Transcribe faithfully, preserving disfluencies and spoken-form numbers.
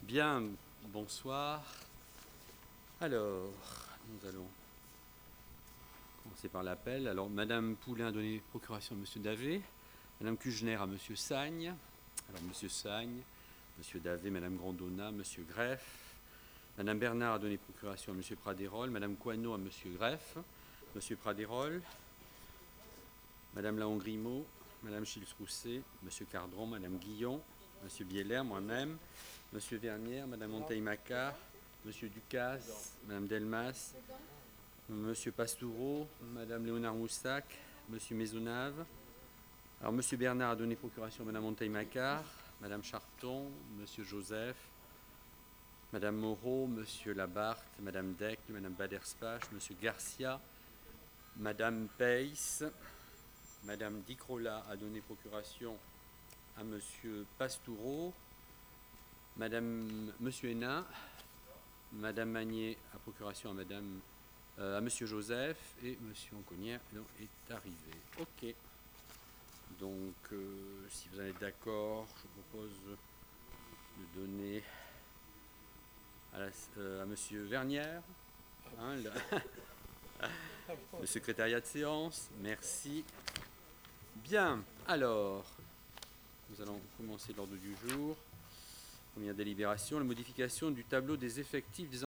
Bien, bonsoir. Alors, nous allons commencer par l'appel. Alors, Madame Poulain a donné procuration à Monsieur Davé, Madame Kujner à Monsieur Sagne. Alors, Monsieur Sagne, Monsieur Davé, Madame Grandona, Monsieur Greff. Madame Bernard a donné procuration à Monsieur Pradérol, Madame Coineau à Monsieur Greff, Monsieur Pradérol, Madame Laon Grimaud, Madame Chilz-Rousset, Monsieur Cardron, Madame Guillon, Monsieur Bieler, moi-même, Monsieur Vernière, Madame Monteil-Macquart, Monsieur Ducasse, Madame Delmas, Monsieur Pastoureau, Madame Léonard Moussac, Monsieur Maisonnave. Alors Monsieur Bernard a donné procuration à Madame Monteil-Macquart, Madame Charton, Monsieur Joseph, Madame Moreau, Monsieur Labarthe, Madame Deck, Madame Baderspach, Monsieur Garcia, Madame Peiss, Madame Dicrola a donné procuration à Monsieur Pastoureau, Madame Monsieur Hénin, Madame Magnier a procuration à Madame euh, à Monsieur Joseph et Monsieur Anconnière est arrivé. Ok. Donc, euh, si vous en êtes d'accord, je propose de donner à, la, euh, à Monsieur Vernière, hein, le, le secrétariat de séance. Merci. Bien. Alors, nous allons commencer l'ordre du jour. Première délibération, la modification du tableau des effectifs des